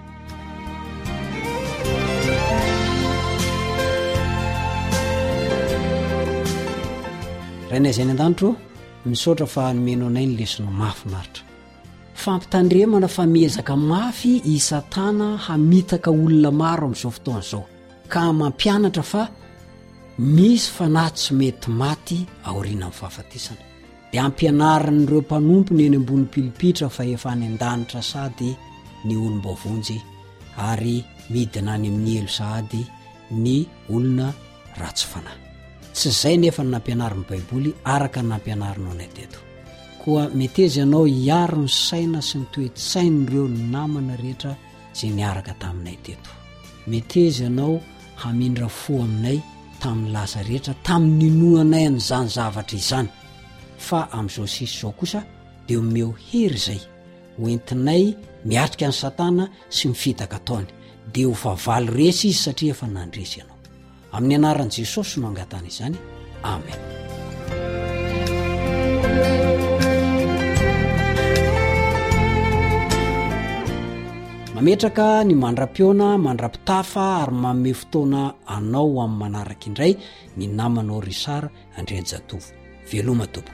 Rainay zay ny an-danitro, misaotra fa nomeno anay ny lesona mahafinaritra. Fampitandremana fa miezaka mafy i Satana hamitaka olona maro amin'izao fotoana izao, ka mampianatra fa misy fanatsy mety maty aoriana amin'ny fahafatesana. Dia ampianaran'ireo mpanompony eny ambony pilipitra fa efa any an-danitra sady ny olom-bavonjy ary midina any amin'ny elo sady ny olona ratsy fanahy. Tsy izay nefa ny nampianarin'ny Baiboly araka ny nampianarinao anay teto. Koa meteza ianao hiaro ny saina sy ny toe-tsain'ireo namana rehetra izay niaraka taminay teto. Meteza ianao hamindra fo aminay tamin'ny lasa rehetra, tamin'ny noanay an'izany zavatra izany. Fa amin'izao sisy izao kosa dia omeo hery izay hoentinay miatrika ny Satana sy mifitaka ataony, dia ho favaly resy izy satria efa nandresy ianao. Amin'ny anaran'i Jesosy no angatana izany. Amen. Mametraka ny mandra-piona, mandra-pitafa ary manome fotoana anao amin'ny manaraka indray ny namanao Risara Andrianjatovo. Veloma tompoko.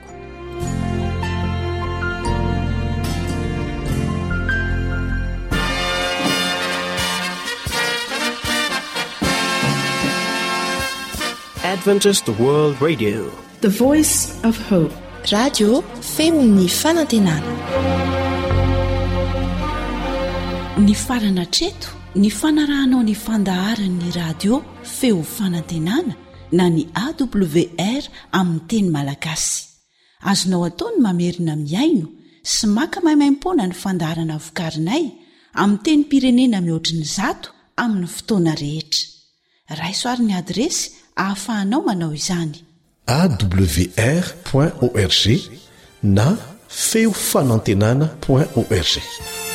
Adventist World Radio, the voice of hope. Radio femon'ny fanantenana. Ny farana treto, ny fanarahanao ny fandaharan'ny radio feo fanantenana na ny AWR amin'ny teny malagasy. Azonao ataony mamerina miaino sy maka maimaim-pona ny fandaharana vokarinay amin'ny teny pirenena mihoatriny 100 amin'ny fotoana rehetra. Raisoaryn'ny adresy ahafahanao manao izany. awr.org na feofanantenana.org.